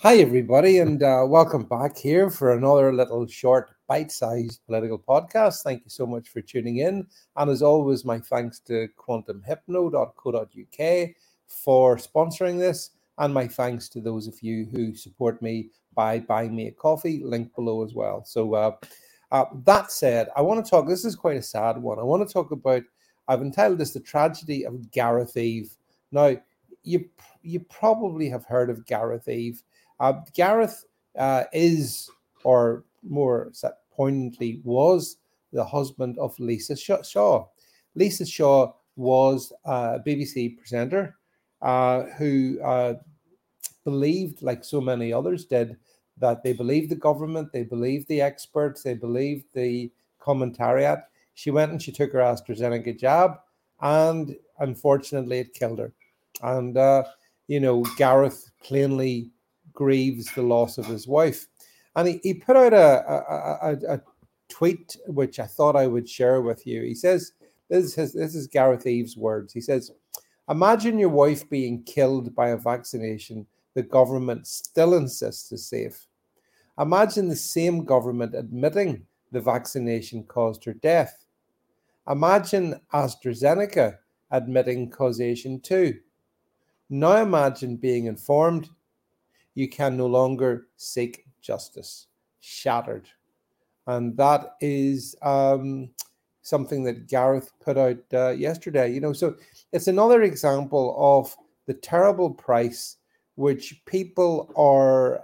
Hi, everybody, and welcome back here for another little short, bite sized political podcast. Thank you so much for tuning in. And as always, my thanks to quantumhypno.co.uk for sponsoring this, and my thanks to those of you who support me by buying me a coffee, link below as well. That said, I want to talk. This is quite a sad one. I want to talk about. I've entitled this "The Tragedy of Gareth Eve." Now, you you probably have heard of Gareth Eve. Gareth is, or more poignantly, was the husband of Lisa Shaw. Lisa Shaw was a BBC presenter who believed, like so many others did, that they believed the government, they believed the experts, they believed the commentariat. She went and she took her AstraZeneca jab, and unfortunately, it killed her. And Gareth plainly grieves the loss of his wife, and he put out a tweet which I thought I would share with you. He says, "This is Gareth Eve's words." He says, "Imagine your wife being killed by a vaccination the government still insists is safe. Imagine the same government admitting the vaccination caused her death. Imagine AstraZeneca admitting causation too. Now imagine being informed you can no longer seek justice. Shattered." And that is something that Gareth put out yesterday. So it's another example of the terrible price which people are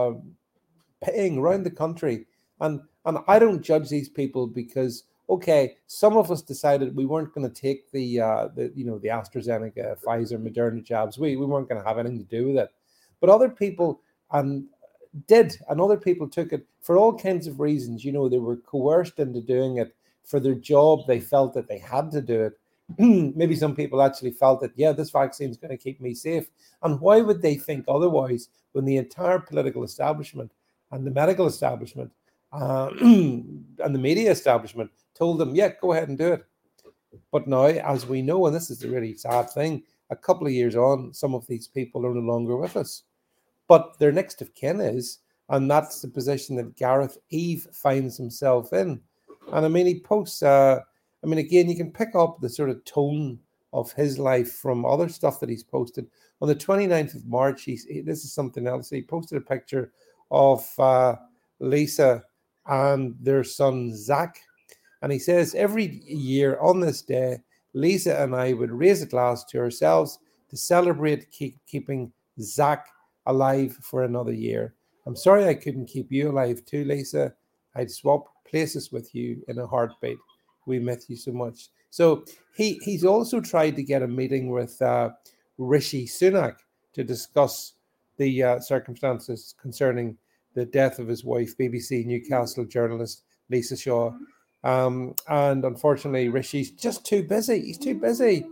paying around the country. And I don't judge these people because, okay, some of us decided we weren't going to take the AstraZeneca, Pfizer, Moderna jabs. We weren't going to have anything to do with it. But other people and did, and other people took it for all kinds of reasons. They were coerced into doing it for their job. They felt that they had to do it. Maybe some people actually felt that, yeah, this vaccine is going to keep me safe. And why would they think otherwise when the entire political establishment and the medical establishment and the media establishment told them, yeah, go ahead and do it? But now, as we know, and this is the really sad thing, a couple of years on, some of these people are no longer with us. But their next of kin is, and that's the position that Gareth Eve finds himself in. And I mean, he posts, again, you can pick up the sort of tone of his life from other stuff that he's posted. On the 29th of March, this is something else. He posted a picture of Lisa and their son, Zach. And he says, every year on this day, Lisa and I would raise a glass to ourselves to celebrate keeping Zach alive for another year. I'm sorry I couldn't keep you alive too, Lisa. I'd swap places with you in a heartbeat. We miss you so much. So he's also tried to get a meeting with Rishi Sunak to discuss the circumstances concerning the death of his wife, BBC Newcastle journalist Lisa Shaw. And unfortunately, Rishi's just too busy. He's too busy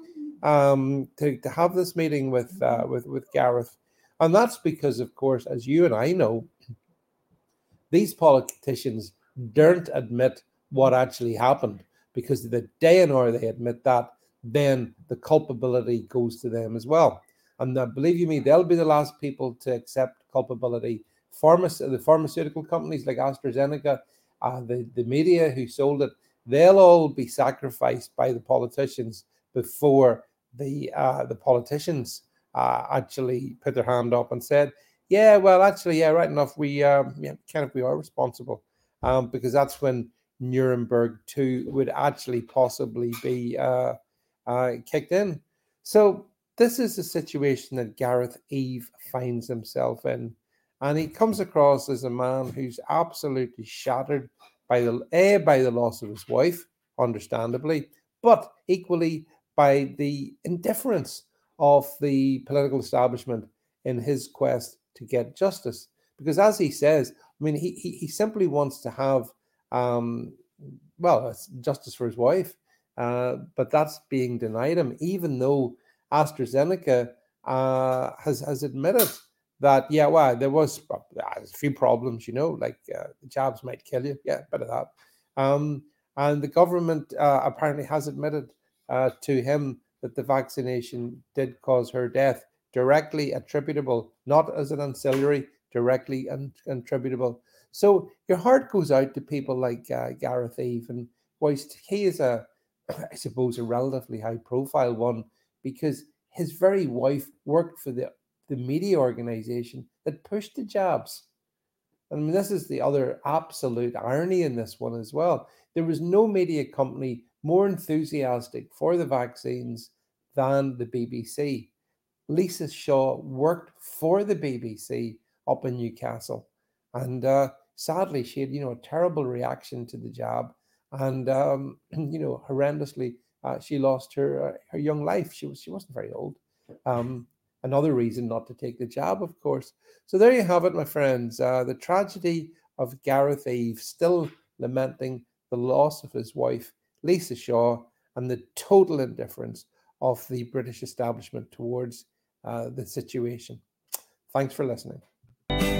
to have this meeting with Gareth. And that's because, of course, as you and I know, these politicians daren't admit what actually happened, because the day and hour they admit that, then the culpability goes to them as well. And believe you me, they'll be the last people to accept culpability. The pharmaceutical companies like AstraZeneca, the media who sold it, they'll all be sacrificed by the politicians before the politicians actually put their hand up and said, yeah, well, actually, yeah, right enough. We we are responsible, because that's when Nuremberg 2 would actually possibly be kicked in. So this is the situation that Gareth Eve finds himself in, and he comes across as a man who's absolutely shattered by the loss of his wife, understandably, but equally by the indifference of the political establishment in his quest to get justice. Because as he says, I mean, he simply wants to have, justice for his wife, but that's being denied him, even though AstraZeneca has admitted that, yeah, well, there was a few problems, like the jabs might kill you. Yeah, bit of that. And the government apparently has admitted to him that the vaccination did cause her death, directly attributable, not as an ancillary, directly and attributable. So your heart goes out to people like Gareth Eve, and whilst he is I suppose, a relatively high profile one, because his very wife worked for the media organization that pushed the jabs. I mean, this is the other absolute irony in this one as well. There was no media company more enthusiastic for the vaccines than the BBC. Lisa Shaw worked for the BBC up in Newcastle, and sadly, she had a terrible reaction to the jab, and horrendously, she lost her young life. She wasn't very old. Um, Another reason not to take the jab, of course. So there you have it, my friends. The tragedy of Gareth Eve, still lamenting the loss of his wife, Lisa Shaw, and the total indifference of the British establishment towards the situation. Thanks for listening.